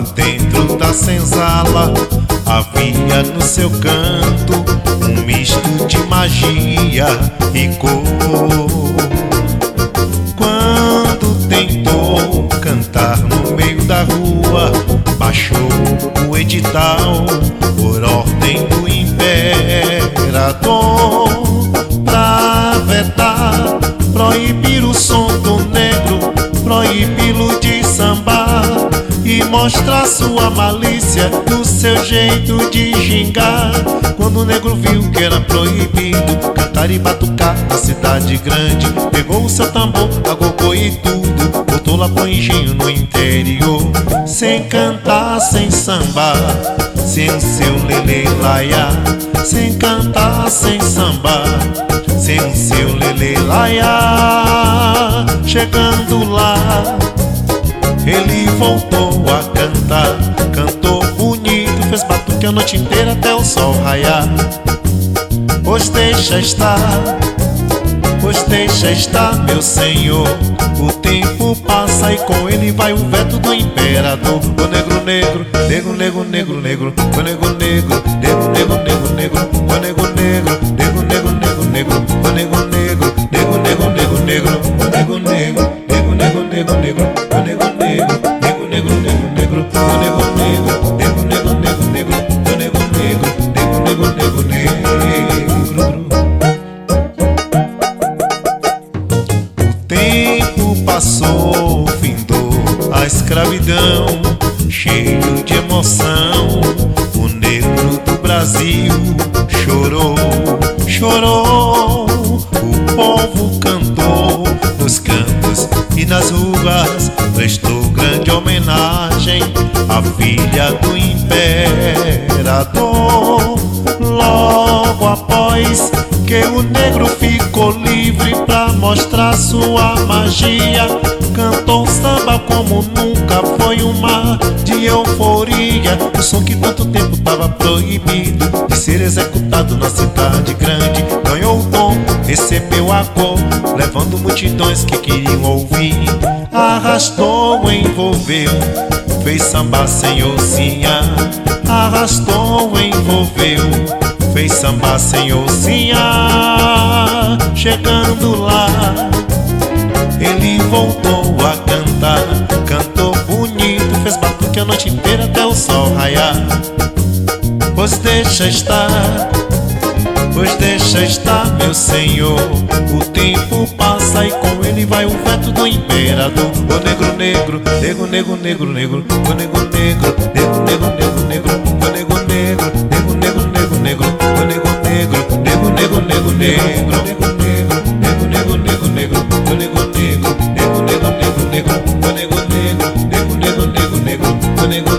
dentro da senzala havia no seu canto um misto de magia e cor. Quando tentou cantar no meio da rua, baixou o edital por ordem do imperador pra vetar, proibir o som do negro, proibi-lo de sambar e mostrar sua malícia do seu jeito de gingar. Quando o negro viu que era proibido cantar e batucar na cidade grande, pegou o seu tambor, agogô e tudo, botou lá pro engenho no interior. Sem cantar, sem sambar, sem o seu lelê laiá. Sem cantar, sem sambar, sem o seu lelê laiá. Chegando lá, ele voltou a cantar, cantou bonito, fez batuque a noite inteira até o sol raiar. Pois deixa estar, meu senhor, o tempo passa e com ele vai o veto do imperador. O negro, negro, negro, negro, negro, negro, o negro, negro, negro, negro, negro, negro, o negro, negro, negro, negro, negro, negro, o negro, negro, negro, negro, negro, negro, o negro, negro, negro, negro, negro, negro, o negro, negro, negro, negro, negro, negro, o negro, negro, negro, negro, negro, negro, o negro, negro, negro, negro, negro, negro. Passou, findou a escravidão, cheio de emoção, o negro do Brasil chorou, chorou. O povo cantou nos campos e nas ruas, prestou grande homenagem à filha do imperador. Logo após que o negro ficou livre pra mostrar sua magia, cantou samba como nunca, foi um mar de euforia. O som que tanto tempo tava proibido de ser executado na cidade grande ganhou o tom, recebeu a cor, levando multidões que queriam ouvir. Arrastou, envolveu, fez samba sem ossinha. Arrastou, envolveu, fez samba sem ossinha. Chegando lá, ele voltou a cantar, cantou bonito, fez batuque a noite inteira até o sol raiar. Pois deixa estar, meu senhor, o tempo passa e com ele vai o veto do imperador. O negro, negro, negro, negro, negro, negro, o negro, negro, negro, negro, negro, negro, o negro, negro, negro, negro, negro, negro, o negro, negro, negro, negro, negro, negro, negro, negro, negro, negro, negro, o negro, negro, negro, negro, negro, negro, o negro, negro, negro, negro, negro, negro, o negro